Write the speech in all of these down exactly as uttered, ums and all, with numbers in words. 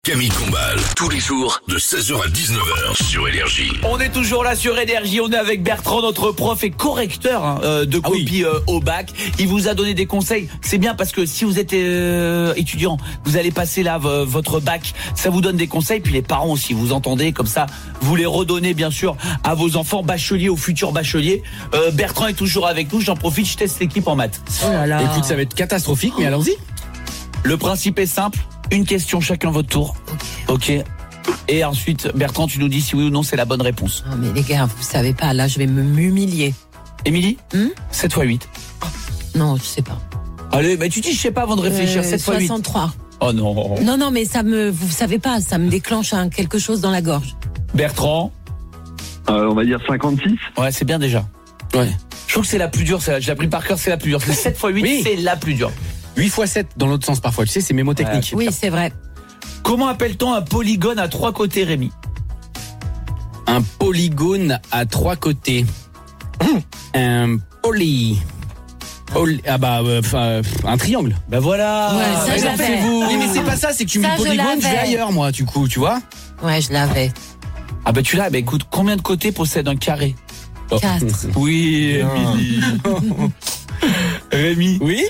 Camille Combal, tous les jours de seize heures à dix-neuf heures sur Énergie. On est toujours là sur Énergie, on est avec Bertrand, notre prof et correcteur hein, euh, de Ah oui. copies euh, au bac. Il vous a donné des conseils, c'est bien parce que si vous êtes euh, étudiant, vous allez passer là v- votre bac, ça vous donne des conseils, puis les parents aussi, vous entendez, comme ça, vous les redonnez bien sûr à vos enfants bacheliers, aux futurs bacheliers. Euh, Bertrand est toujours avec nous, j'en profite, je teste l'équipe en maths. Oh là là. Écoute, ça va être catastrophique, mais allons-y. Le principe est simple, une question chacun votre tour. Ok. Et ensuite, Bertrand, tu nous dis si oui ou non c'est la bonne réponse. Non mais les gars, vous savez pas, là je vais me m'humilier. Émilie, Hmm sept fois huit. Non, je sais pas. Allez, mais tu dis je sais pas avant de réfléchir, Euh, sept fois huit. soixante-trois. Oh non. Non, non, mais ça me, vous savez pas, ça me déclenche un, quelque chose dans la gorge. Bertrand, Euh, on va dire cinquante-six. ouais, c'est bien déjà. Ouais. Je trouve que c'est la plus dure, celle-là. Je l'ai appris par cœur, c'est la plus dure. sept fois huit, Oui. c'est la plus dure. huit fois sept dans l'autre sens parfois, tu sais, c'est mémotechnique. Oui, c'est vrai. Comment appelle-t-on un polygone à trois côtés, Rémi? Un polygone à trois côtés. Un poly. poly- Ah bah, euh, enfin, un triangle. Ben voilà. Ouais, ça, Mais je non, l'avais. c'est vous. Oui, mais c'est pas ça, c'est que tu mets Ça, le je polygone, je vais l'avais. ailleurs, moi, du coup, tu vois. Ouais, je l'avais. Ah ben tu l'as, ben écoute, combien de côtés possède un carré? Quatre. Oui, Émilie. Rémi, Oui.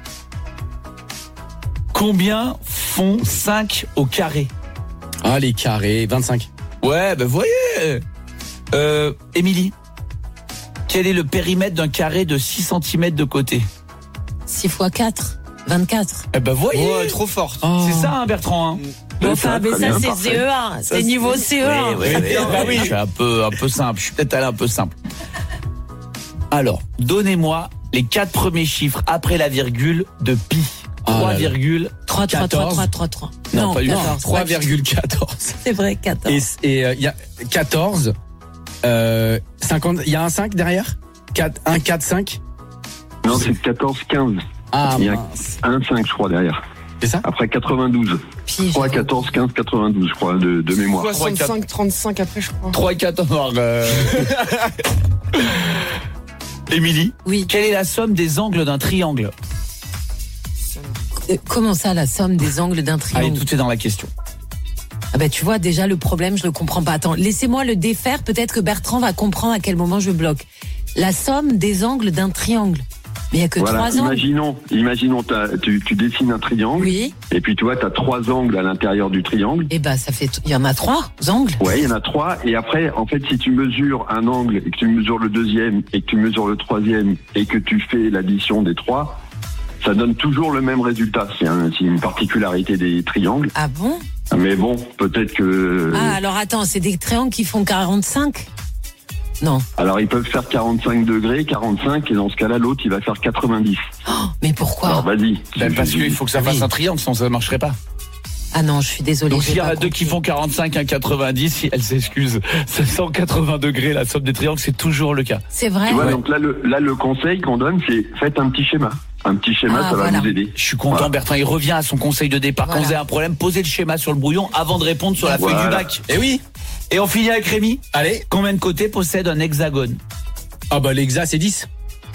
combien font cinq au carré? Ah, les carrés, vingt-cinq. Ouais, ben voyez. Euh, Émilie, quel est le périmètre d'un carré de six centimètres de côté? six fois quatre, vingt-quatre. Eh ben voyez. Ouais, trop forte. Oh. C'est ça, hein, Bertrand. Hein. Bon, Ouais, enfin, ça, mais très ça, bien, c'est parfait. C E un. C'est niveau C E un. Oui, oui, oui, Bah oui. Je suis un peu, un peu simple. Je suis peut-être allé un peu simple. Alors, donnez-moi les quatre premiers chiffres après la virgule de pi. Ah là trois là. virgule. trois, trois, trois, quatorze. trois, trois, trois. Non, pas du tout. quatorze. trois virgule quatorze. C'est vrai, quatorze. Et il y a quatorze, euh, cinquante, il y a un cinq derrière? quatre, un, quatre, cinq? Non, c'est quatorze, quinze. Ah, Il y a mince. un cinq, je crois, derrière. C'est ça? Après quatre-vingt-douze. Puis, trois, j'ai- quatorze, quinze, quatre-vingt-douze, je crois, de, de mémoire. soixante-cinq, trente-cinq après, je crois. trois et quatorze. Euh... Émilie, Oui. quelle est la somme des angles d'un triangle? Euh, Comment ça, la somme des angles d'un Allez, triangle? tout est dans la question. Ah bah tu vois, déjà le problème, je le comprends pas. Attends, laissez-moi le défaire, peut-être que Bertrand va comprendre à quel moment je bloque. La somme des angles d'un triangle. Mais il y a que Voilà, trois angles. imaginons, imaginons t'as- tu, tu dessines un triangle, Oui. et puis tu vois, tu as trois angles à l'intérieur du triangle. Eh ben ça fait, il y en a trois angles. Ouais, il y en a trois, et après, en fait, si tu mesures un angle, et que tu mesures le deuxième, et que tu mesures le troisième, et que tu fais l'addition des trois, ça donne toujours le même résultat. C'est un, c'est une particularité des triangles. Ah bon? Mais bon, peut-être que... Ah alors attends, c'est des triangles qui font quarante-cinq? Non. Alors, ils peuvent faire quarante-cinq degrés, quarante-cinq, et dans ce cas-là, l'autre, il va faire quatre-vingt-dix. Oh, mais pourquoi? Alors, vas-y. Ben, parce qu'il faut que ça fasse un triangle, sinon ça ne marcherait pas. Ah non, je suis désolée. Donc j'ai s'il y en pas a deux compris. qui font quarante-cinq, un quatre-vingt-dix, si elle s'excuse, c'est cent quatre-vingts degrés, la somme des triangles, c'est toujours le cas. C'est vrai? Tu vois, Ouais. donc là le, là, le conseil qu'on donne, c'est faites un petit schéma. Un petit schéma, Ah, ça voilà. va vous aider. Je suis content, Voilà. Bertrand, il revient à son conseil de départ. Voilà. Quand vous avez un problème, posez le schéma sur le brouillon avant de répondre sur la feuille Voilà. du bac. Eh oui. Et on finit avec Rémi. Allez. Combien de côtés possède un hexagone? Ah bah, l'exa, c'est dix.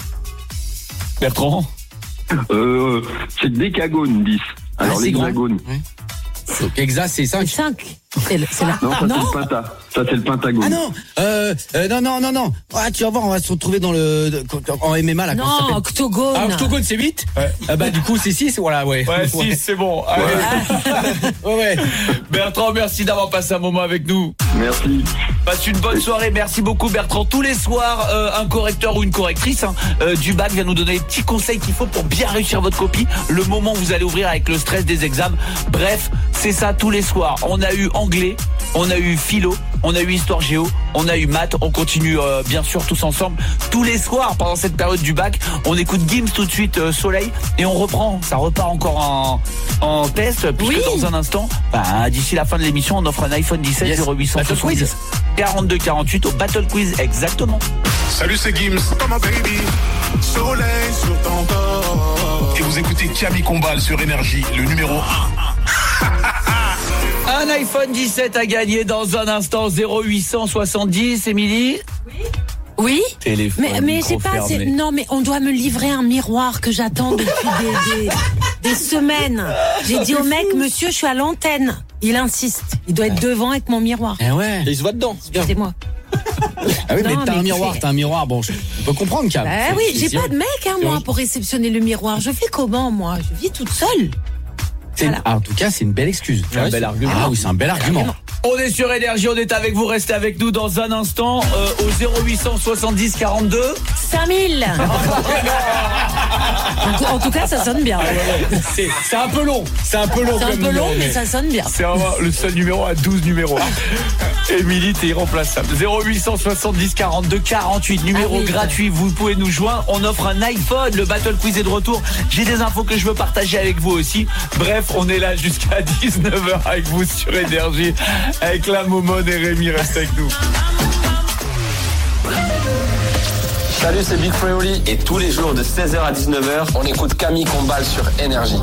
Bertrand? Euh, c'est décagone, dix. Alors Ah, c'est grand. l'hexagone. Donc, hexa, c'est C'est cinq. cinq. C'est le- c'est la... Non, ça non. c'est le penta. Ça c'est le pentagone. Ah non, euh, euh, non, non, non, non. Ah, tu vas voir, on va se retrouver dans le, en M M A, là, comment ça Non, s'appelle? octogone. Ah, octogone, c'est huit? Ah bah, du coup, c'est six, voilà, ouais. c'est bon. Allez. Ouais, ouais. Bertrand, merci d'avoir passé un moment avec nous. Merci. Passe une bonne soirée, merci beaucoup Bertrand. Tous les soirs, euh, un correcteur ou une correctrice hein, euh, du bac vient nous donner les petits conseils qu'il faut pour bien réussir votre copie, le moment où vous allez ouvrir avec le stress des examens. Bref, c'est ça tous les soirs. On a eu anglais, on a eu philo, on a eu histoire géo, on a eu maths, on continue euh, bien sûr tous ensemble. Tous les soirs, pendant cette période du bac, on écoute Gims tout de suite, euh, Soleil, et on reprend. Ça repart encore en, en test, puisque Oui. dans un instant, bah, d'ici la fin de l'émission, on offre un iPhone dix-sept Yes. zéro huit cent Battle soixante-dix. quiz. quarante-deux quarante-huit au Battle Quiz, exactement. Salut, c'est Gims. Comment baby? Soleil sur ton corps. Et vous écoutez Camille Combal sur Énergie, le numéro un. Un iPhone dix-sept à gagner dans un instant, zéro huit cent soixante-dix, Émilie. Oui? Téléphone. Mais, mais j'ai micro pas, c'est- fermé. non, mais on doit me livrer un miroir que j'attends depuis des, des, des semaines. J'ai dit au mec, monsieur, je suis à l'antenne. Il insiste. Il doit être devant avec mon miroir. Eh ouais. Et il se voit dedans. C'est bien. C'est moi. Ah oui, mais Non, t'as mais un miroir, c'est- t'as un miroir. Bon, je on peut comprendre, Cam. Bah C'est- oui, c'est j'ai sûr. pas de mec, hein, moi, pour réceptionner le miroir. Je fais comment, moi? Je vis toute seule. C'est une- Voilà. ah, en tout cas, c'est une belle excuse. C'est un bel argument. Ah oui, c'est un bel argument. On est sur Énergie, on est avec vous, restez avec nous dans un instant euh, au zéro huit cent soixante-dix quarante-deux. cinq mille. en, tout, en tout cas, ça sonne bien. C'est c'est un peu long. C'est un peu long. C'est un comme peu long, numéro, mais ça sonne bien. C'est vraiment le seul numéro à douze numéros. Émilie, t'es irremplaçable. zéro huit cent soixante-dix quarante-deux quarante-huit, numéro Ah oui, gratuit, vous pouvez nous joindre. On offre un iPhone, le Battle Quiz est de retour. J'ai des infos que je veux partager avec vous aussi. Bref, on est là jusqu'à dix-neuf heures avec vous sur Énergie, avec la Momone et Rémi, reste avec nous. Salut, c'est Big Freoli et tous les jours de seize heures à dix-neuf heures, on écoute Camille Combal sur Énergie.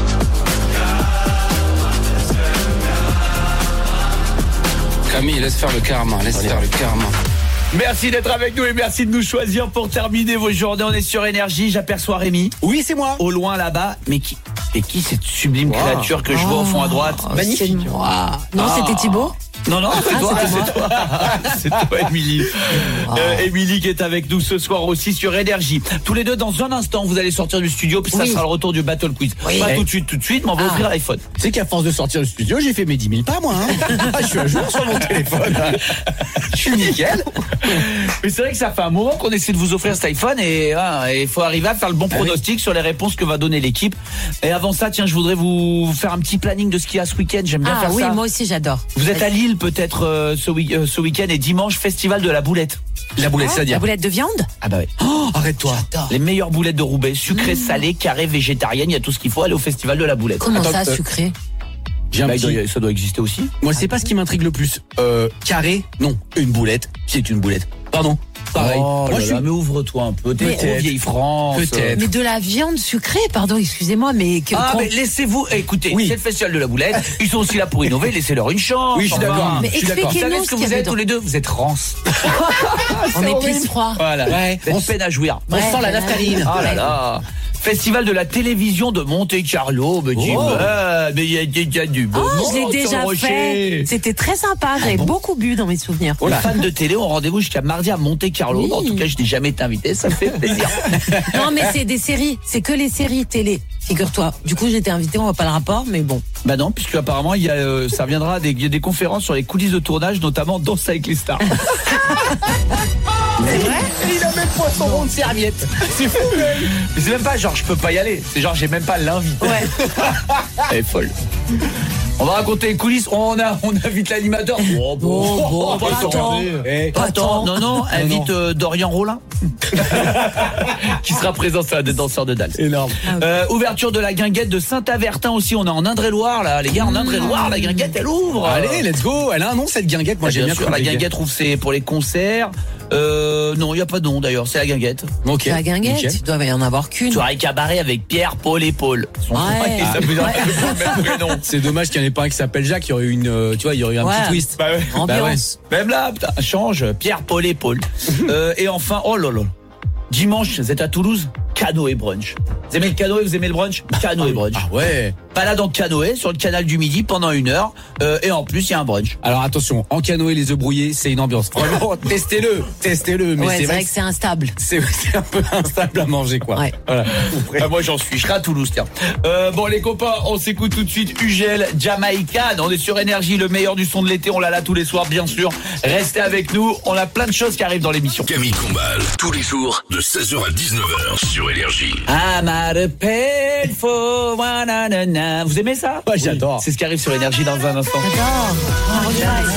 Camille, laisse faire le karma. Laisse faire le karma. Merci d'être avec nous et merci de nous choisir pour terminer vos journées. On est sur Énergie, j'aperçois Rémi. Oui, c'est moi. Au loin là-bas, mais qui, mais qui cette sublime créature que je vois au fond à droite? Oh, c'est moi. Non, Ah. c'était Thibaut. Non, non, c'est Ah, toi, c'était moi. c'est toi. C'est toi, Émilie. Euh, Émilie qui est avec nous ce soir aussi sur Énergie. Tous les deux, dans un instant, vous allez sortir du studio, puis ça Oui. sera le retour du Battle Quiz. Oui. Pas Oui. tout de suite, tout de suite, mais on va Ah. ouvrir l'iPhone. Tu sais qu'à force de sortir du studio, j'ai fait mes dix mille pas, moi. Hein. Je suis à jour sur mon téléphone. Je suis nickel. Mais c'est vrai que ça fait un moment qu'on essaie de vous offrir cet iPhone et il faut arriver à faire le bon pronostic sur les réponses que va donner l'équipe. Et avant ça, tiens, je voudrais vous faire un petit planning de ce qu'il y a ce week-end. J'aime bien Ah faire oui, ça. moi aussi, j'adore. Vous êtes à Lille peut-être euh, ce, week- euh, ce week-end et dimanche, festival de la boulette. La boulette, La c'est-à-dire. boulette de viande? Ah bah oui. Oh, arrête-toi. Les meilleures boulettes de Roubaix, sucrées, salées, carrées, végétariennes, il y a tout ce qu'il faut. Aller au festival de la boulette. Comment Attends, ça, euh, sucré? J'ai un Bah, il petit. doit- ça doit exister aussi. Moi, c'est pas ce qui m'intrigue le plus. Euh, carré, non. Une boulette, c'est une boulette. Pardon. Pareil. Oh Moi, là je suis. là, mais ouvre-toi un peu. T'es Mais- trop vieille France. Peut-être. Mais de la viande sucrée, pardon, excusez-moi, mais... que- Ah, qu'on- mais laissez-vous, écoutez, Oui. c'est le festival de la boulette. Ils sont aussi là pour innover, laissez-leur une chance. Oui, je suis enfin. d'accord. Mais Je suis d'accord. Vous savez expliquez-nous ce ce que qu'il y vous avait êtes tous les deux? Vous êtes rance. On est pisse froid. Voilà. Ouais. Vous êtes peine à jouir. On Ouais, sent la ouais. naphtaline. Oh là là. Festival de la télévision de Monte-Carlo, me dit, Oh. ouais, mais il y a, il y a du beau Oh, je l'ai monde sur déjà Rocher. fait. C'était très sympa. J'avais beaucoup bu dans mes souvenirs. Les fans de télé ont rendez-vous jusqu'à mardi à Monte-Carlo. Oui. En tout cas, je n'ai jamais été invité, ça me fait plaisir. Non, mais c'est des séries. C'est que les séries télé. Figure-toi. Du coup, j'étais invitée. On voit pas le rapport, mais bon. Bah non, puisque apparemment il y a, euh, ça reviendra des, il y a des conférences sur les coulisses de tournage, notamment Danse avec les stars. C'est vrai? Il a même pas son rond de serviette. C'est fou. Mais c'est même pas genre je peux pas y aller. C'est genre j'ai même pas l'invité. Ouais. Elle est folle. On va raconter les coulisses. On a, on invite l'animateur. Oh, Bon, bon, pas pas tant. Eh, pas tant. Non, non, invite euh, Dorian Rollin. Qui sera présent sur la des danseurs de Dalle. Énorme. Euh, ouverture de la guinguette de Saint-Avertin aussi. On est en Indre-et-Loire là. Les gars, en Indre-et-Loire, la guinguette elle ouvre. Allez, let's go. Elle a un nom, cette guinguette. Moi, Moi j'ai bien sûr, compris. la guinguette trouve c'est pour les concerts. Euh, non, il y a pas de nom d'ailleurs, c'est la guinguette. Ok. La guinguette, nickel. il doit y en avoir qu'une. Soirée cabaret avec Pierre, Paul et Paul. Son Ouais. il s'appelle Ouais. le même prénom. C'est dommage qu'il n'y en ait pas un qui s'appelle Jacques. Il y aurait eu une, euh, tu vois, il y aurait eu un Ouais. petit twist. Bah ouais. Ambiance. Même là, putain, change. Pierre, Paul et Paul. euh, et enfin, oh là là. Dimanche, vous êtes à Toulouse, canoë brunch. Vous aimez le canoë, vous aimez le brunch? Canoë brunch. Ah ouais. Balade en canoë sur le canal du Midi pendant une heure. Euh, et en plus, il y a un brunch. Alors attention, en canoë, les œufs brouillés, c'est une ambiance. Vraiment, testez-le, testez-le. Mais Ouais, c'est c'est vrai vrai que c'est instable. c'est c'est un peu instable à manger, quoi. Ouais. Voilà. Ah, moi j'en suis, je serai à Toulouse, tiens. Euh, bon les copains, on s'écoute tout de suite U G L Jamaican. On est sur Énergie, le meilleur du son de l'été, on l'a là tous les soirs bien sûr. Restez avec nous, on a plein de choses qui arrivent dans l'émission. Camille Combal, tous les jours, de seize heures à dix-neuf heures sur Énergie. I'm at a painful one, na, na, na. Vous aimez ça? Ouais, j'adore. C'est ce qui arrive sur Énergie dans un instant. J'adore. Oh, regarde.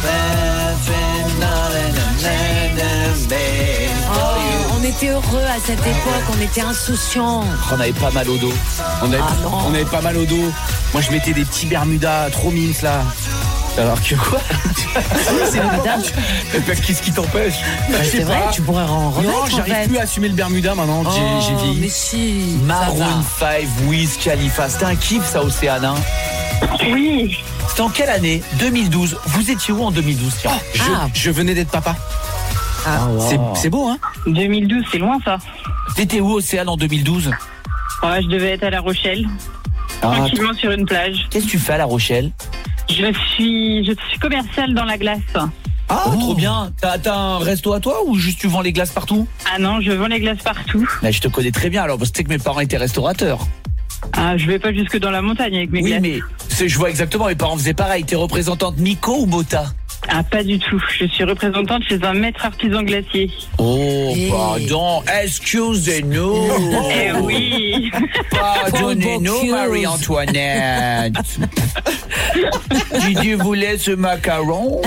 Oh, on était heureux à cette époque, on était insouciants. On avait pas mal au dos. On avait, Ah non. on avait pas mal au dos. Moi, je mettais des petits Bermudas trop minces, là. Alors que quoi? C'est évident. Qu'est-ce qui t'empêche? Je sais C'est vrai, pas. tu pourrais en remettre Non, en j'arrive fait. plus à assumer le Bermuda maintenant que j'ai- j'ai Oh, mais vieilli. si. ça Maroon va. five, Wiz Khalifa. C'était un kiff ça, Océane, hein? Oui. C'était en quelle année? deux mille douze. Vous étiez où en deux mille douze, tiens? Je, Ah. je venais d'être papa. Ah. C'est c'est beau, hein? deux mille douze, c'est loin ça. T'étais où, Océane, en deux mille douze? Ouais, je devais être à La Rochelle, Ah, tranquillement sur une plage. qu'est-ce que tu fais à La Rochelle? Je suis, je suis commerciale dans la glace. Ah, oh. Trop bien. T'as, t'as un resto à toi ou juste tu vends les glaces partout? Ah non, je vends les glaces partout. Là, je te connais très bien alors, parce que mes parents étaient restaurateurs. Ah, je vais pas jusque dans la montagne avec mes oui, glaces. Oui, mais c'est, je vois exactement, mes parents faisaient pareil. T'es représentante Nico ou Mota? Ah, pas du tout. Je suis représentante chez un maître artisan glacier. Oh, hey. Pardon. Excusez-nous. Eh oui. Pardonnez-nous, Marie-Antoinette. Did you voulait ce macaron?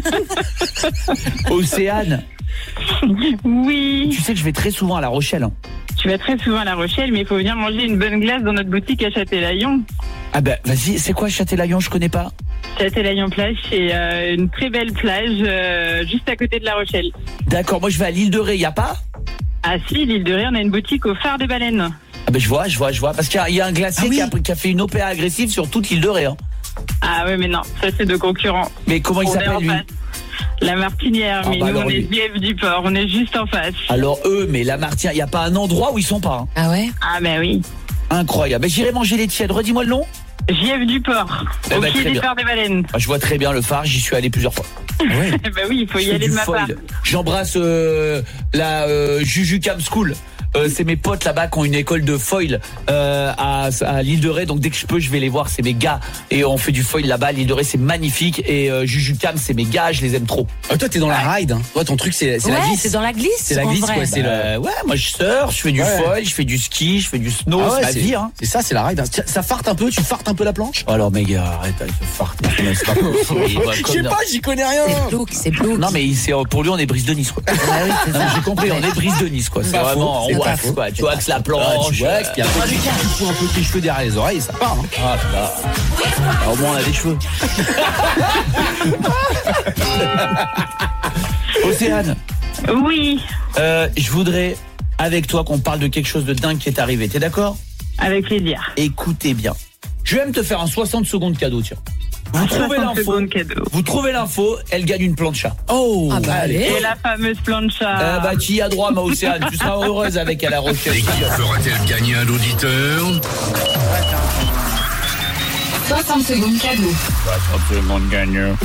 Océane. Oui. Tu sais que je vais très souvent à La Rochelle. Hein. Tu vas très souvent à La Rochelle, mais il faut venir manger une bonne glace dans notre boutique à Châtelaillon. Ah ben, vas-y, c'est quoi Châtelaillon? Je connais pas. Châtelaillon plage, c'est euh, une très belle plage euh, juste à côté de La Rochelle. D'accord, moi je vais à l'île de Ré, y a pas? Ah si, l'île de Ré, on a une boutique au phare des baleines. Ah ben je vois, je vois, je vois, parce qu'il y a, il y a un glacier ah, oui. qui, a, qui a fait une O P A agressive sur toute l'île de Ré. Hein. Ah ouais, mais non, ça c'est de concurrents. Mais comment il s'appelle lui? La Martinière, ah, mais bah nous on lui. est J F du Port, on est juste en face. Alors eux, mais la Martinière, il y a pas un endroit où ils sont pas. Hein. Ah ouais? Ah ben oui. Incroyable. Ben, j'irai manger les tièdes. Redis-moi le nom. J F du Port, eh au ben, pied du phare des baleines. Ah, je vois très bien le phare, j'y suis allé plusieurs fois. Ouais. Bah oui, il faut y aller de ma foil. part. J'embrasse euh, la euh, Juju Cam School. Euh, c'est mes potes là-bas qui ont une école de foil euh, à, à l'île de Ré, donc dès que je peux je vais les voir, c'est mes gars et on fait du foil là-bas. L'île de Ré c'est magnifique et euh, Juju Cam c'est mes gars, je les aime trop. Ah, toi t'es dans la ride, hein. Toi ton truc c'est, c'est ouais, la glisse. C'est dans la glisse. C'est la glisse vrai. quoi. C'est bah, le... Ouais, moi je surfe, je fais du ouais. foil, je fais du ski, je fais du snow, ah ouais, c'est, c'est la vie. Hein. C'est ça, c'est la ride. Hein. Ça farte un peu, tu fartes un peu la planche. Alors mes gars, arrête, arrête de farter. C'est pas possible. Je sais pas, j'y connais rien. C'est plouc, c'est plouc. Non mais c'est, pour lui on est Brise de Nice quoi. Ah, oui, c'est ça. J'ai compris, on est Brise de Nice quoi. C'est vraiment on wax quoi. Tu vois la planche, tu vois, puis après tu fous un peu tes cheveux derrière les oreilles et ça part. Hein. Ah, là. Alors, au moins on a des cheveux. Océane. Oui. Euh, je voudrais avec toi qu'on parle de quelque chose de dingue qui est arrivé. T'es d'accord? Avec plaisir. Écoutez bien. Je vais même te faire un soixante secondes cadeau, tiens. Vous trouvez l'info, vous trouvez l'info, elle gagne une plancha. Oh, ah bah allez. Et la fameuse plancha. Euh, bah tu y as droit, ma Océane. Tu seras heureuse avec à La Rochelle. Et qui fera-t-elle gagner un auditeur? soixante secondes cadeau. soixante secondes gagnant.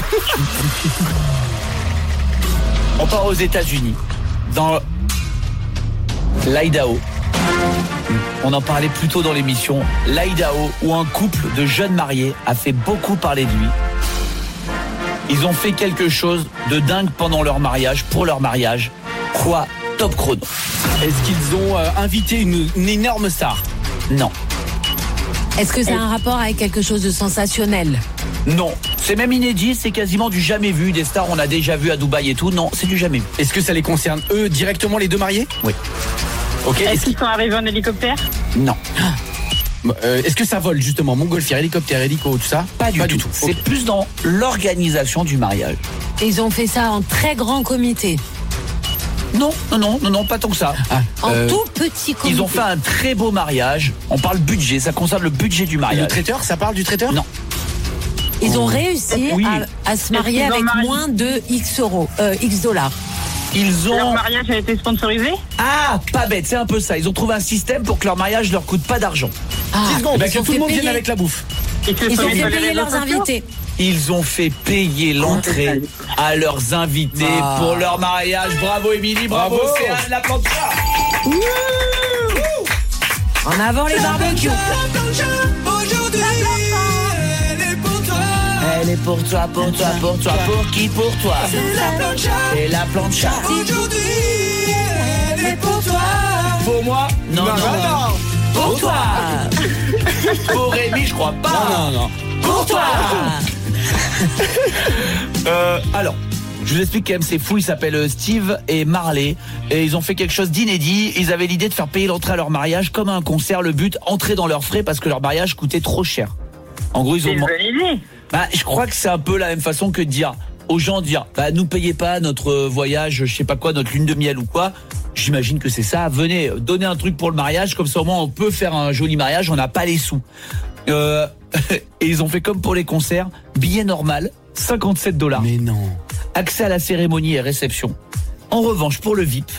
On part aux États-Unis, dans l'Idaho. On en parlait plus tôt dans l'émission. L'Idaho, où un couple de jeunes mariés a fait beaucoup parler de lui. Ils ont fait quelque chose de dingue pendant leur mariage, pour leur mariage. Quoi? Top chrono. Est-ce qu'ils ont euh, invité une, une énorme star? Non. Est-ce que ça a un rapport avec quelque chose de sensationnel? Non. C'est même inédit, c'est quasiment du jamais vu. Des stars, on a déjà vu à Dubaï et tout. Non, c'est du jamais vu. Est-ce que ça les concerne eux directement, les deux mariés? Oui. Ok. Est-ce qu'ils sont arrivés en hélicoptère? Non. Euh, est-ce que ça vole justement, montgolfière, hélicoptère, hélico, tout ça? Pas du Pas tout. Du tout. C'est okay. Plus dans l'organisation du mariage. Ils ont fait ça en très grand comité. Non, non, non, non, non, pas tant que ça. Ah, en euh, tout petit comité. Ils ont fait un très beau mariage. On parle budget, ça concerne le budget du mariage. Le traiteur, ça parle du traiteur? Non. Ils ont réussi oui. à, à se marier avec marié. moins de X euros, euh, X dollars. Ils ont... Leur mariage a été sponsorisé? Ah, pas bête, c'est un peu ça. Ils ont trouvé un système pour que leur mariage leur coûte pas d'argent. Ah, dix secondes, bah, que tout le monde vienne avec la bouffe. Ils, ils ont fait payer leurs invités. Ils ont fait payer l'entrée à leurs invités ah. pour leur mariage. Bravo Émilie, bravo, bravo. C'est Anne la plancha. En avant les barbecues. Aujourd'hui, elle est pour toi. Elle est pour toi, pour toi, pour toi, pour qui, pour toi. C'est la plancha. C'est la plancha. Aujourd'hui, elle est pour toi. Pour moi? Non, non, non. non. Pour toi. Pour Rémi, je crois pas. Non, non, non. Pour toi. euh, alors, je vous explique quand même, c'est fou. Ils s'appellent Steve et Marley et ils ont fait quelque chose d'inédit. Ils avaient l'idée de faire payer l'entrée à leur mariage comme à un concert. Le but, entrer dans leurs frais parce que leur mariage coûtait trop cher. En gros, ils ont. C'est une bonne idée. Bah, je crois que c'est un peu la même façon que de dire aux gens, dire, bah, nous payez pas notre voyage, je sais pas quoi, notre lune de miel ou quoi. J'imagine que c'est ça. Venez, donnez un truc pour le mariage, comme ça au moins on peut faire un joli mariage. On n'a pas les sous. Euh, et ils ont fait comme pour les concerts, billet normal, cinquante-sept dollars. Mais non. Accès à la cérémonie et réception. En revanche, pour le V I P,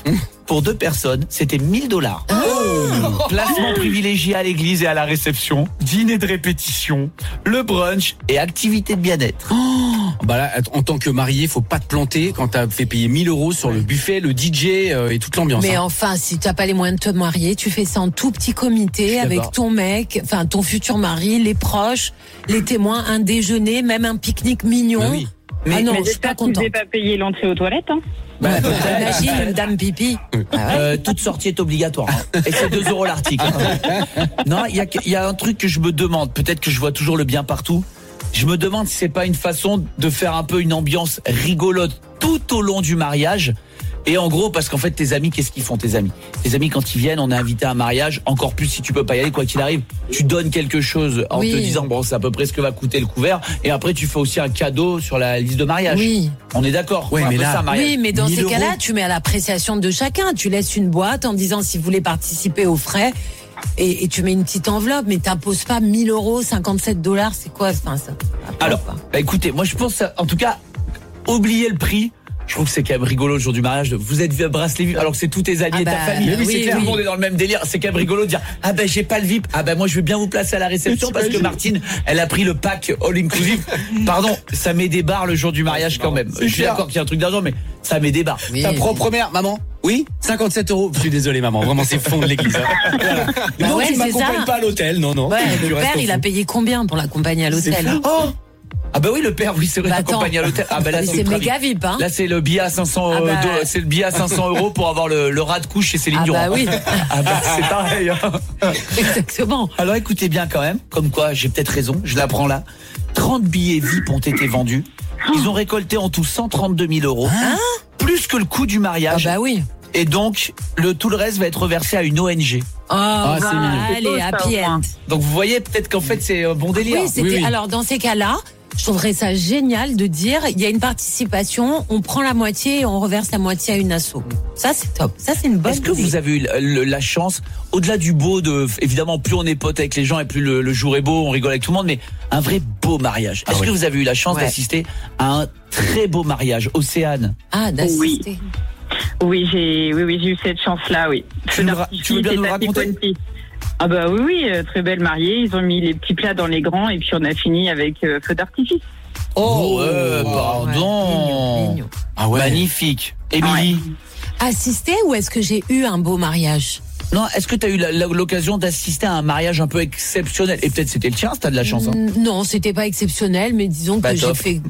pour deux personnes, c'était mille dollars. Oh. Placement privilégié à l'église et à la réception, dîner de répétition, le brunch et activité de bien-être. Oh, bah là, en tant que marié, faut pas te planter quand t'as fait payer mille euros sur le buffet, le D J euh, et toute l'ambiance. Mais hein. enfin, si t'as pas les moyens de te marier, tu fais ça en tout petit comité avec ton mec, enfin ton futur mari, les proches, les témoins, un déjeuner, même un pique-nique mignon. Bah oui. Mais, ah non, mais je suis pas j'espère que contente. tu pas payer l'entrée aux toilettes. Hein. Bah, Imagine une dame pipi. Ah ouais. Euh, toute sortie est obligatoire. Hein. Et c'est deux euros l'article. Hein. Non, il y a, y a un truc que je me demande. Peut-être que je vois toujours le bien partout. Je me demande si c'est pas une façon de faire un peu une ambiance rigolote tout au long du mariage. Et en gros, parce qu'en fait, tes amis, qu'est-ce qu'ils font, tes amis? Tes amis, quand ils viennent, on est invité à un mariage, encore plus si tu peux pas y aller, quoi qu'il arrive, tu donnes quelque chose en Oui. te disant, bon, c'est à peu près ce que va coûter le couvert, et après, tu fais aussi un cadeau sur la liste de mariage. Oui. On est d'accord. Ouais, C'est un mais peu là- ça, un mariage. Oui, mais dans mille ces cas-là, euros. tu mets à l'appréciation de chacun. Tu laisses une boîte en disant si vous voulez participer aux frais. Et, et tu mets une petite enveloppe, mais t'imposes pas mille euros, cinquante-sept dollars, c'est quoi enfin, ça, ça Alors, pas. bah écoutez, moi je pense, en tout cas, oubliez le prix. Je trouve que c'est quand même rigolo le jour du mariage. De, vous êtes bracelet V I P, alors que c'est tous tes amis Ah et ta bah, famille. oui, c'est oui, clair, oui. tout le monde est dans le même délire. C'est quand même rigolo de dire, ah ben j'ai pas le V I P. Ah ben moi je veux bien vous placer à la réception parce que Martine, elle a pris le pack all inclusive. Pardon, ça met des barres le jour du mariage quand même. Je suis clair. d'accord qu'il y a un truc d'argent, mais ça met des barres. Oui. Ta propre mère, maman? Oui, cinquante-sept euros. Je suis désolé, maman. Vraiment, c'est fond de l'église. Hein. Voilà. Bah non, ouais, tu c'est m'accompagnes ça. pas à l'hôtel. Non, non. Ouais, Tu le restes père, au il a fond. payé combien pour l'accompagner à l'hôtel? Oh ah bah oui, le père, oui, c'est vrai, Bah attends. accompagné à l'hôtel. Ah bah là, Mais c'est c'est ultra méga V I P. V I P, hein. Là, c'est le billet à cinq cents, Ah bah. euh, do- c'est le billet à cinq cents euros pour avoir le, le rat de couche chez Céline Ah Durand. bah oui. Ah bah c'est pareil. Hein. Exactement. Alors écoutez bien quand même, comme quoi j'ai peut-être raison, je la prends là. trente billets V I P ont été vendus. Ils ont récolté en tout cent trente-deux mille euros. Plus que le coût du Ah mariage. bah oui. Et donc, le, tout le reste va être reversé à une O N G. Oh, Ah, c'est voilà, mignon. C'est beau, allez, ça, happy au moins. end. Donc vous voyez peut-être qu'en fait c'est un bon délire. Oui, c'était. Oui, oui. Alors dans ces cas-là, je trouverais ça génial de dire il y a une participation, on prend la moitié et on reverse la moitié à une asso. Ça c'est top. Ça c'est une bonne Est-ce que idée. vous avez eu la, le- la chance, au-delà du beau, de évidemment plus on est potes avec les gens et plus le, le jour est beau, on rigole avec tout le monde, mais un vrai beau mariage. Est-ce oui. que vous avez eu la chance Ouais. d'assister à un très beau mariage, Océane? Ah, d'assister. Oui, j'ai oui, oui, j'ai eu cette chance-là, oui. Tu nous ra- tu veux bien nous le raconter? Ah bah oui, oui, euh, très belle mariée. Ils ont mis les petits plats dans les grands et puis on a fini avec euh, feu d'artifice. Oh, ouais, Ouais, pardon. mignon, mignon. Ah ouais. Magnifique. Émilie? Assister ou est-ce que j'ai eu un beau mariage? Non, est-ce que tu as eu la- la- l'occasion d'assister à un mariage un peu exceptionnel? Et peut-être c'était le tien, si t'as de la chance. Hein. Mm, Non, c'était pas exceptionnel, mais disons Bah, que j'ai top. fait.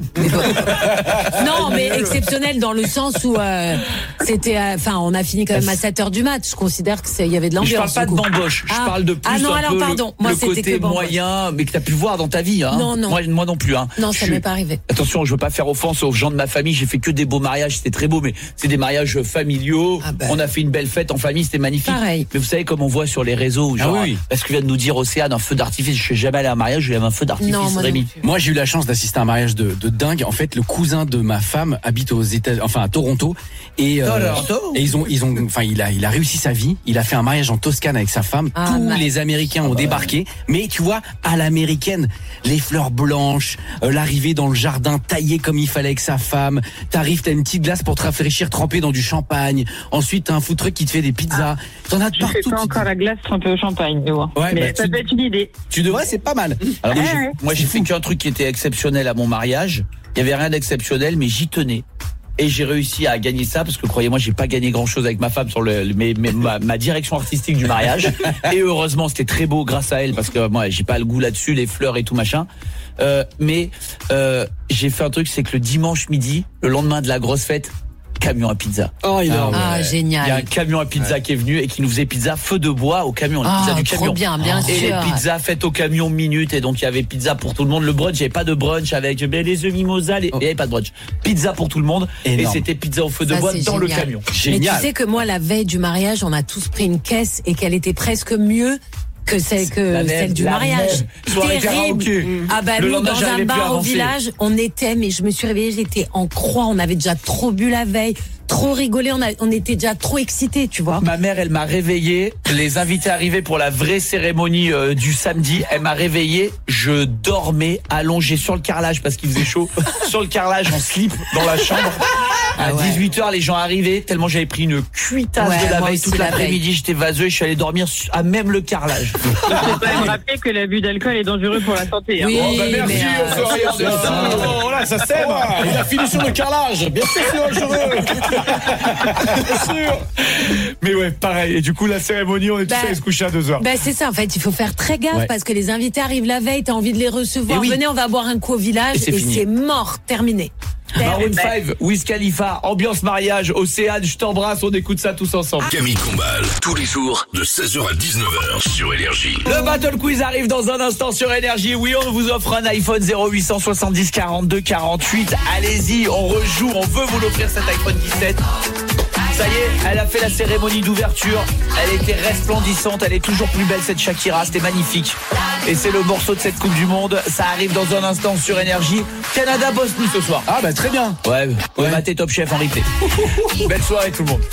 Non, mais exceptionnel dans le sens où euh, c'était. euh, Enfin, on a fini quand même à sept heures du mat. Je considère que c'est il y avait de Mais je parle l'ambiance. pas du de coup. bamboche, je Ah. parle de plus Ah non, un alors peu le- pardon. Moi, le c'était côté que bamboche. moyen, mais que t'as pu voir dans ta vie. Hein. Non, non. Moi, moi non plus. Hein. Non, Je ça suis- m'est pas arrivé. Attention, je veux pas faire offense aux gens de ma famille. J'ai fait que des beaux mariages, c'était très beau, mais c'est des mariages familiaux. Ah ben. On a fait une belle fête en famille, c'était magnifique. Pareil. Mais vous savez comme on voit sur les réseaux, genre, Ah oui. parce que vient de nous dire Océane, un feu d'artifice. Je suis jamais allé à un mariage, j'ai eu un feu d'artifice, Non, moi non Rémi. plus. Moi, j'ai eu la chance d'assister à un mariage de, de dingue. En fait, le cousin de ma femme habite aux États, enfin à Toronto, et, euh, Toronto. et ils ont, ils ont, enfin, il a, il a réussi sa vie. Il a fait un mariage en Toscane avec sa femme. Ah, Tous nice. les Américains ont débarqué, mais tu vois, à l'américaine, les fleurs blanches, euh, l'arrivée dans le jardin taillé comme il fallait avec sa femme. T'arrives, t'as une petite glace pour te rafraîchir, trempée dans du champagne. Ensuite, t'as un food truck qui te fait des pizzas. T'en as de Je fais partout. pas tu- encore la glace trempée au champagne, mais bon. Ouais, mais bah, ça tu- peut être une idée. Tu devrais, c'est pas mal. Alors moi, Ouais, j'ai- ouais. moi, j'ai fait qu'un truc qui était exceptionnel à mon mariage. Il y avait rien d'exceptionnel, mais j'y tenais. Et j'ai réussi à gagner ça parce que croyez-moi, j'ai pas gagné grand-chose avec ma femme sur le, le- mais, mais ma, ma direction artistique du mariage. Et heureusement, c'était très beau grâce à elle parce que moi, j'ai pas le goût là-dessus, les fleurs et tout machin. Euh, mais euh, j'ai fait un truc, c'est que le dimanche midi, le lendemain de la grosse fête, camion à pizza. Oh, il Ah, a- Ah, Il y a un génial. camion à pizza qui est venu et qui nous faisait pizza feu de bois au camion, la Ah, pizza du trop camion. bien, bien et sûr. les pizzas faites au camion minute et donc il y avait pizza pour tout le monde. Le brunch, il n'y avait pas de brunch avec ben, les œufs mimosa, les- il n'y avait pas de brunch. Pizza pour tout le monde Énorme. et c'était pizza au feu de Ça, bois c'est dans le génial. camion. Mais Génial. tu sais que moi, la veille du mariage, on a tous pris une caisse et qu'elle était presque mieux que celle, que La même, celle du la mariage. même. Soirée karaoké. Ah bah Le nous, lendemain, dans un j'arrivais plus à bar au avancer. village, on était, mais je me suis réveillée, j'étais en croix, on avait déjà trop bu la veille, trop rigolé, on, a, on était déjà trop excités, tu vois. Ma mère, elle m'a réveillé. Les invités arrivaient pour la vraie cérémonie euh, du samedi. Elle m'a réveillé. Je dormais allongé sur le carrelage parce qu'il faisait chaud. Sur le carrelage en slip dans la chambre. À ouais. dix-huit heures, les gens arrivaient tellement j'avais pris une cuitasse Ouais, de la moi veille aussi, toute la l'après-midi. J'étais vaseux et je suis allé dormir à même le carrelage. Il faut quand même rappeler que l'abus d'alcool est dangereux pour la santé. Hein. Oui, Oh, bah merci, mais, euh, on se regarde c'est ça. ça. Oh là, ça sème. Il a fini sur le carrelage. Bien sûr, c'est dangereux. Bien sûr. Mais ouais, pareil. Et du coup, la cérémonie, on est tous Bah, allés se coucher à deux heures. Bah c'est ça en fait, il faut faire très gaffe Ouais. parce que les invités arrivent la veille, t'as envie de les recevoir. Et oui. Venez, on va boire un coup au village Et c'est et fini. c'est mort, terminé. Maroon cinq, Wiz Khalifa, ambiance mariage, Océane, je t'embrasse, on écoute ça tous ensemble. Camille Combal, tous les jours de seize heures à dix-neuf heures sur Énergie. Le Battle Quiz arrive dans un instant sur Énergie. Oui, on vous offre un iPhone zéro huit cent soixante-dix quarante-deux quarante-huit. Allez-y, on rejoue, on veut vous l'offrir cet iPhone dix-sept. Ça y est, elle a fait la cérémonie d'ouverture. Elle était resplendissante, elle est toujours plus belle cette Shakira, c'était magnifique. Et c'est le morceau de cette Coupe du Monde. Ça arrive dans un instant sur Énergie. Canada Bosnie ce soir. Ah bah très bien. Ouais, vous pouvez Ouais. mater Top Chef en replay. Belle soirée tout le monde.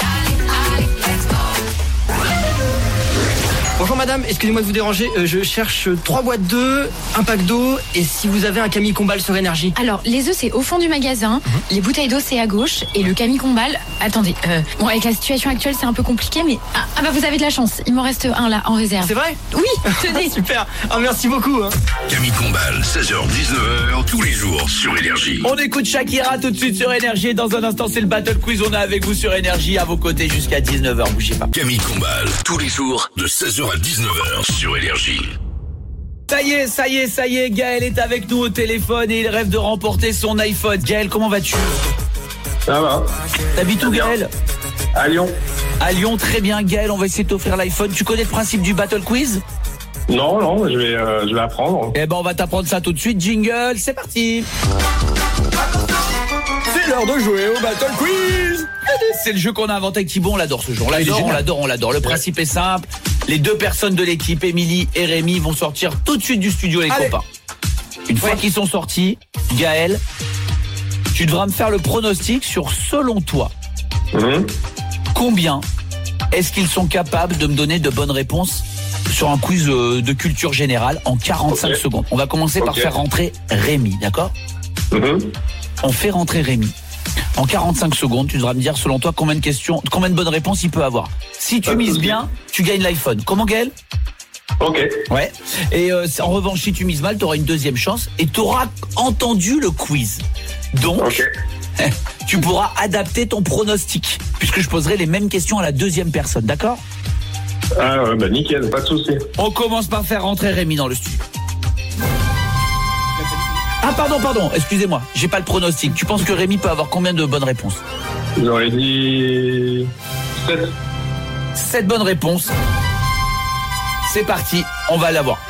Bonjour madame, excusez-moi de vous déranger, euh, je cherche trois boîtes d'œufs, un pack d'eau et si vous avez un Camille Combal sur Énergie. Alors, les œufs, c'est au fond du magasin. Les bouteilles d'eau, c'est à gauche. Et le Camille Combal, attendez. Euh, bon, avec la situation actuelle, c'est un peu compliqué, mais ah, ah bah vous avez de la chance. Il m'en reste un là en réserve. C'est vrai? Oui, tenez. Super, ah, merci beaucoup. Hein. Camille Combal, seize heures dix-neuf heures tous les jours sur Énergie. On écoute Shakira tout de suite sur Énergie. Dans un instant, c'est le Battle Quiz. On est avec vous sur Énergie, à vos côtés jusqu'à dix-neuf heures. Bougez pas. Camille Combal, tous les jours de seize heures à dix-neuf heures sur Énergie. Ça y est, ça y est, ça y est. Gaël est avec nous au téléphone et il rêve de remporter son iPhone. Gaël, comment vas-tu? Ça va. T'habites où, Gaël? À Lyon. À Lyon, très bien. Gaël, on va essayer de t'offrir l'iPhone. Tu connais le principe du Battle Quiz? Non, non, je vais, euh, je vais apprendre. Eh ben, on va t'apprendre ça tout de suite. Jingle, c'est parti. C'est l'heure de jouer au Battle Quiz. C'est le jeu qu'on a inventé avec Thibaut, on l'adore ce jeu. On l'adore, on l'adore, on l'adore. Le principe est simple. Les deux personnes de l'équipe, Émilie et Rémi, vont sortir tout de suite du studio, les Allez. copains. Une fois qu'ils sont sortis, Gaël, tu devras me faire le pronostic sur, selon toi, Mmh. combien est-ce qu'ils sont capables de me donner de bonnes réponses sur un quiz euh, de culture générale en quarante-cinq Ok. secondes. On va commencer par Ok. faire rentrer Rémi, d'accord? Mmh. On fait rentrer Rémi. En quarante-cinq secondes, tu devras me dire selon toi combien de questions, combien de bonnes réponses il peut avoir. Si tu Pas de mises souci. bien, tu gagnes l'iPhone. Comment, Gaël? Ok. Ouais. Et euh, en revanche, si tu mises mal, tu auras une deuxième chance et tu auras entendu le quiz. Donc, Ok. tu pourras adapter ton pronostic puisque je poserai les mêmes questions à la deuxième personne, d'accord? Ah ouais, bah nickel, pas de souci. On commence par faire rentrer Rémi dans le studio. Ah pardon, pardon, excusez-moi, j'ai pas le pronostic. Tu penses que Rémi peut avoir combien de bonnes réponses? J'aurais dit sept. Sept bonnes réponses. C'est parti, on va l'avoir.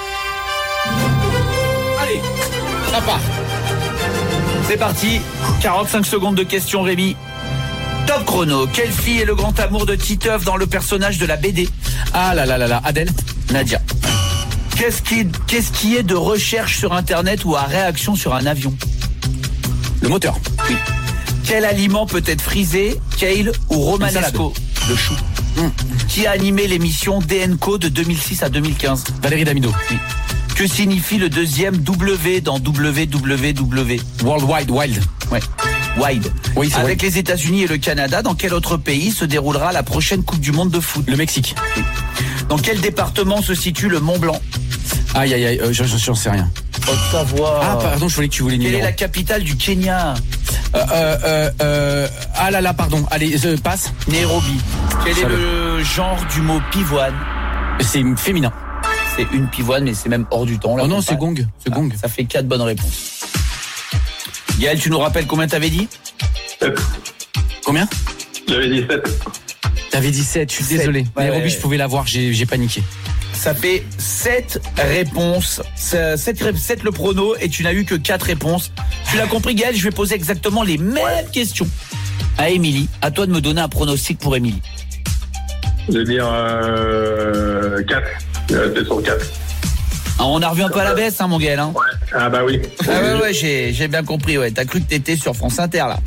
Allez, ça part. C'est parti, quarante-cinq secondes de questions, Rémi. Top chrono, quelle fille est le grand amour de Titeuf dans le personnage de la B D? Ah là là là là, Adèle. Nadia. Qu'est-ce qui, qu'est-ce qui est de recherche sur Internet ou à réaction sur un avion? Le moteur. Oui. Quel aliment peut être frisé, kale ou romanesco? Le chou. Mmh. Qui a animé l'émission D N Co de deux mille six à deux mille quinze? Valérie Damido. Oui. Que signifie le deuxième W dans W W W? World Wide Wild. Ouais. Wide. Oui, c'est Avec les États-Unis et le Canada, dans quel autre pays se déroulera la prochaine Coupe du Monde de foot? Le Mexique. Dans quel département se situe le Mont Blanc? Aïe aïe aïe, euh, je j'en sais rien. Haute-Savoie. Ah pardon, je voulais que tu voulais Quelle est numéro. la capitale du Kenya? Euh, euh, euh, euh, ah là là, pardon. Allez, je passe. Nairobi. Quel est Salut. le genre du mot pivoine? C'est féminin. C'est une pivoine, mais c'est même hors du temps. Là, Oh non, on c'est parle. gong. C'est gong. Ah, ça fait quatre bonnes réponses. Gaël, tu nous rappelles combien t'avais dit? sept. Combien? J'avais dit sept. T'avais dit sept, je suis Sept. désolé. Ouais, Nairobi, ouais. je pouvais l'avoir, j'ai j'ai paniqué. Ça fait sept réponses. sept le prono et tu n'as eu que quatre réponses. Tu l'as compris, Gaël, je vais poser exactement les mêmes questions à Émilie. À toi de me donner un pronostic pour Émilie. Je vais dire euh, quatre. Je vais rester sur quatre. Ah, on a revu un peu à la baisse, hein, mon Gaël. Hein. Ouais. Ah bah oui. Ah ouais, ouais, j'ai, j'ai bien compris. Ouais, t'as cru que t'étais sur France Inter là.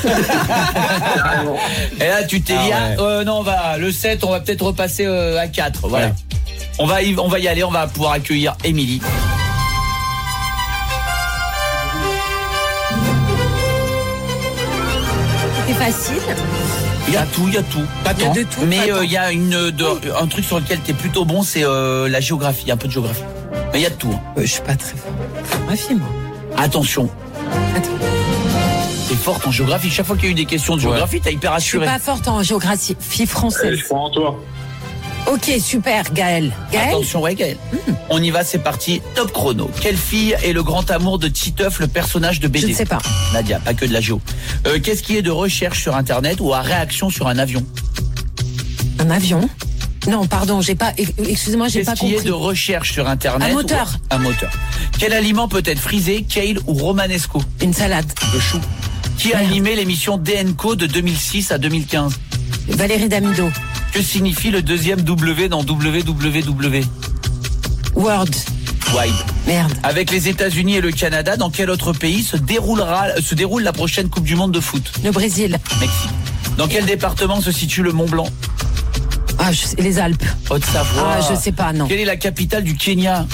Et là, tu t'es Ah dit, ouais. ah, euh, non, on va le sept, on va peut-être repasser euh, à quatre. Voilà. Ouais. On va y, on va y aller. On va pouvoir accueillir Émilie. c'était facile. Il y a tout, il y a tout. Pas Il y a tant. de tout. Mais pas euh, tant. il y a une, de- un truc sur lequel t'es plutôt bon, c'est euh, la géographie, un peu de géographie. Mais il y a de tout. hein. Euh, je suis pas très fort. Géographie, moi. Attention, Attends. t'es forte en géographie. Chaque fois qu'il y a eu des questions de géographie, t'as hyper Je suis assuré. pas forte en géographie française. crois en toi. Ok, super, Gaël. Gaël, Attention, ouais, Gaël. On y va, c'est parti. Top chrono. Quelle fille est le grand amour de Titeuf, le personnage de B D? je ne sais pas. Nadia, pas que de la géo. Euh, Qu'est-ce qui est de recherche sur Internet ou à réaction sur un avion? Un avion? Non, pardon, j'ai pas. Excusez-moi, j'ai Qu'est-ce pas qui est compris. de recherche sur Internet? Un moteur. ou- Un moteur. Quel aliment peut être frisé, kale ou romanesco? Une salade. Le chou. Qui a Merde. animé l'émission D N Co de deux mille six à deux mille quinze? Valérie Damido. Que signifie le deuxième W dans W W W? Word. Wide. Merde. Avec les États-Unis et le Canada, dans quel autre pays se déroulera se déroule la prochaine Coupe du Monde de foot? Le Brésil. Mexique. Dans quel département se situe le Mont Blanc? Ah, je sais, les Alpes. Haute-Savoie. Ah, je sais pas, non. Quelle est la capitale du Kenya?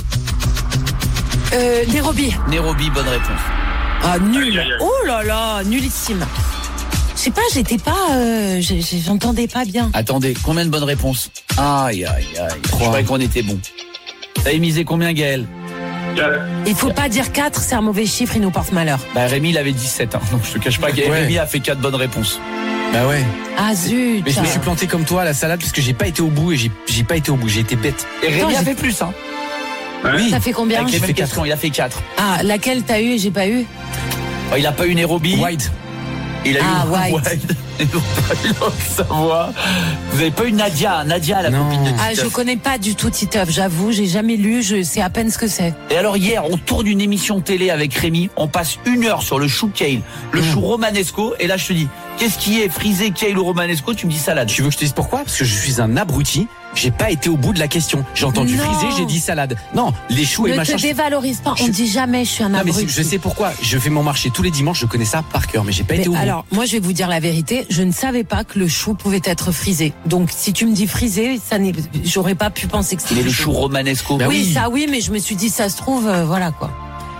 Euh, Nairobi. Nairobi, bonne réponse. Ah, nul. Oh là là, nullissime. Je sais pas, j'étais pas. Euh, j'ai- j'ai- J'entendais pas bien. Attendez, combien de bonnes réponses? Aïe, aïe, aïe. Je croyais qu'on était bon. T'avais misé combien, Gaël? Il faut pas dire quatre, c'est un mauvais chiffre, il nous porte malheur. Bah, Rémi, il avait dix-sept, hein. Donc, je te cache pas que Ouais. Rémi a fait quatre bonnes réponses. Bah ouais. Ah zut. Mais je me suis planté comme toi à la salade parce que j'ai pas été au bout et j'ai j'ai pas été au bout, j'ai été bête. Et Rémi Attends, a j'ai- fait plus, hein. Oui. Ça fait combien? Avec les J'ai mêmes fait quatre. questions, il a fait quatre. Ah, laquelle t'as eu et j'ai pas eu? Oh, il a pas eu Nairobi. Wide. Il a Ah, eu White. Et non pas eu Haute-Savoie. Vous avez pas eu Nadia, Nadia, la Non. copine de Ah, Titeuf. je connais pas du tout Titeuf, j'avoue, j'ai jamais lu, je sais à peine ce que c'est. Et alors hier, on tourne une émission télé avec Rémi, on passe une heure sur le chou kale, le chou romanesco, et là je te dis, qu'est-ce qui est frisé kale ou romanesco? Tu me dis salade. Tu veux que je te dise pourquoi? Parce que je suis un abruti. J'ai pas été au bout de la question. J'ai entendu Non. friser, j'ai dit salade. Non, les choux et Ne machin. te je- dévalorise pas, on je- dit jamais je suis un Non mais abruti. c'est- je sais pourquoi. Je fais mon marché tous les dimanches, je connais ça par cœur, mais j'ai pas Mais été au bout. alors, moi je vais vous dire la vérité, je ne savais pas que le chou pouvait être frisé. Donc si tu me dis frisé, ça n'est, j'aurais pas pu penser que c'était Il est le frisé. chou romanesco. Bah oui, oui. ça oui, mais je me suis dit ça se trouve, euh, voilà quoi.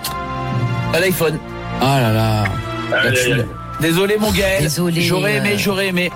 À l'iPhone. Ah là là. La tuile. Désolé mon Gaël. Désolé, J'aurais aimé, euh. j'aurais aimé.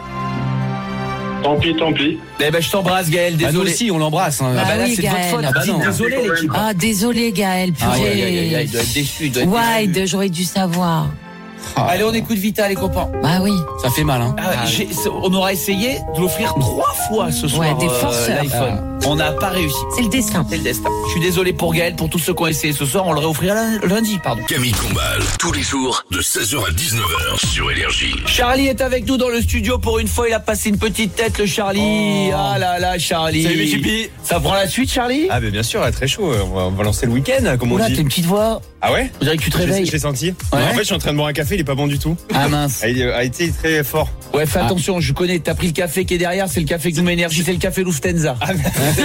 Tant pis, tant pis. Eh ben je t'embrasse Gaël, Bah, nous désolé. aussi, on l'embrasse. hein. Ah bah là oui, c'est de votre Gaël. faute. Ah bah Dites non. désolé l'équipe. Ah désolé Gaël, Ah, purée. aïe, aïe, aïe, aïe, il doit être déçu, il doit être Wide, déçu. j'aurais dû savoir. Allez, on écoute Vita les copains. Bah oui. Ça fait mal, hein. Ah, j'ai- on aura essayé de l'offrir trois fois ce soir. Ouais, des euh, forceurs. l'iPhone. On n'a pas réussi. C'est le destin. C'est le destin. Je suis désolé pour Gaël, pour tous ceux qui ont essayé ce soir, on le réoffrira lundi, pardon. Camille Combal, tous les jours de seize heures à dix-neuf heures sur Énergie. Charlie est avec nous dans le studio pour une fois, il a passé une petite tête le Charlie. Oh. Ah là là Charlie. Salut, mes chipis. Ça prend la suite Charlie? Ah, mais bien sûr, très chaud. On va, on va lancer le week-end, comme on Oula, dit. t'as une petite voix. Ah ouais? On dirait que tu te Je l'ai- réveilles. Je l'ai senti. Ouais. En fait, je suis en train de boire un café, il est pas bon du tout. Ah mince. Ah, il a été très fort. Ouais, fais attention, je connais, t'as pris le café qui est derrière, c'est le café Zoom Énergie, c'est le café Lufthansa. Ah,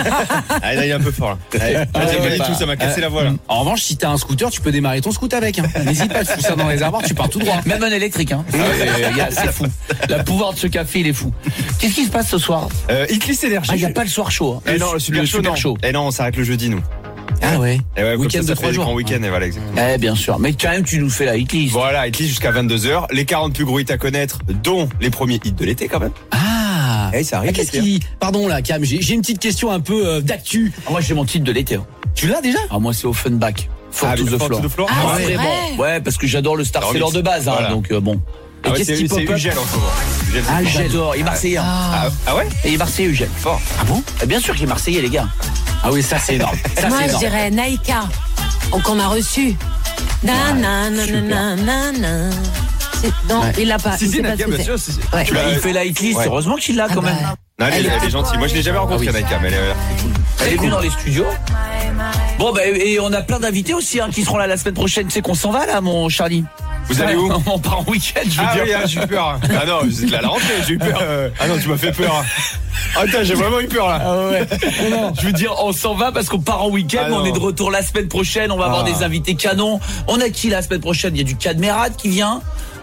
là, il est un peu fort, là. Allez, vas-y, ouais, vas-y, bah, tout, ça m'a cassé la voix, là. En revanche, si t'as un scooter, tu peux démarrer ton scooter avec. Hein. N'hésite pas, tu fous ça dans les arbres, tu pars tout droit. Même un électrique, hein. Euh, y a- c'est fou. Le pouvoir de ce café, il est fou. Qu'est-ce qui se passe ce soir? Euh, Hitlist Énergie. Ah, il n'y a pas le soir chaud. hein. Eh non, le super, chaud, non. Eh non, on s'arrête le jeudi, nous. Ah ouais. Eh ouais, comme Week-end ça, de ça trois fait des jours. grands week-ends, et voilà, exactement. Eh bien sûr, mais quand même tu nous fais la hitlist. Voilà, Hitlist jusqu'à vingt-deux heures. Les quarante plus gros hits à connaître, dont les premiers hits de l'été, quand même. Ah. Eh, ça arrive. Ah, qu'est-ce l'été, qui... Pardon là, Cam, j'ai j'ai une petite question un peu euh, d'actu. Ah, moi j'ai mon titre de l'été. hein. Tu l'as déjà? Ah moi c'est Offenbach. Fort Ah, to le the Fort floor. to the Floor. Ah, Ouais, c'est vraiment. vrai. Ouais, parce que j'adore le Star Alors, Seller mix. de base, hein, Voilà. donc euh, bon. Ah ouais, qu'est-ce c'est qui pop c'est up Ugel en ce moment. Ugel, c'est Ah, fort. j'adore, il est marseillais. hein. Ah, ah ouais? Et il est marseillais, Eugène. Fort. Ah bon? Eh bien sûr qu'il est marseillais, les gars. Ah oui, ça c'est énorme. Ça Moi c'est je énorme. dirais Naïka, oh, qu'on a reçu. Na na na na na na na. C'est- Non, Ouais. il l'a pas. Si, il si, sait pas Nadia, ce que bien c'est. sûr. si, si. Ouais. Tu l'as- il fait la hitlist, Ouais. heureusement qu'il l'a Ah quand bah, même. Non, elle, est- elle est gentille. Moi, je l'ai jamais rencontrée, Ah oui. Naïka, mais elle est. Elle est venue dans les studios. Bon, bah, et on a plein d'invités aussi hein, qui seront là la semaine prochaine. Tu sais qu'on s'en va là, mon Charlie. Vous allez où? On part en week-end, je veux Ah dire. oui, ah, j'ai eu peur. Ah non, vous êtes là à la rentrée, j'ai eu peur. Ah non, tu m'as fait peur. Ah putain, j'ai vraiment eu peur là. Ah ouais. Je veux dire, on s'en va parce qu'on part en week-end, Ah mais on non. est de retour la semaine prochaine. On va avoir Ah. des invités canons. On a qui la semaine prochaine? Il y a du Cadmerade qui vient.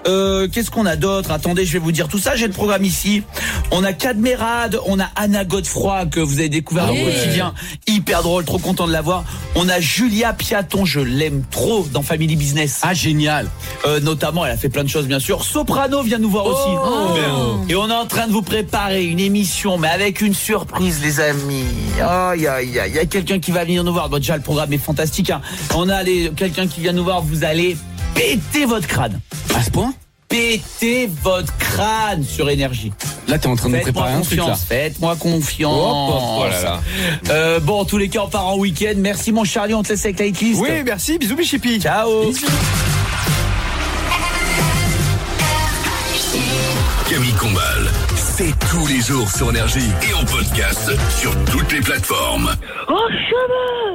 Euh, qu'est-ce qu'on a d'autre? Attendez, je vais vous dire tout ça. J'ai le programme ici. On a Cadmerade, on a Anna Godefroy que vous avez découvert Ah au ouais. quotidien. Hyper drôle, trop content de la voir. On a Julia Piaton, je l'aime trop dans Family Business. Ah, génial. Euh, notamment, elle a fait plein de choses, bien sûr. Soprano vient nous voir aussi. Oh. Et on est en train de vous préparer une émission, mais avec une surprise, les amis. Aïe, aïe, aïe. Il y a quelqu'un qui va venir nous voir. Bon, déjà, le programme est fantastique. Hein. On a les... quelqu'un qui vient nous voir. Vous allez péter votre crâne. À ce point? Péter votre crâne sur Énergie. Là, t'es en train de nous Faites-moi préparer un truc, là. confiance. Faites-moi confiance. Hop, hop, oh là là. Euh, bon, en tous les cas, on part en week-end. Merci, mon Charlie. On te laisse avec la hitlist. Oui, merci. Bisous, Bichipi. Ciao. Camille Combal, c'est tous les jours sur Énergie et en podcast sur toutes les plateformes. Oh, chemin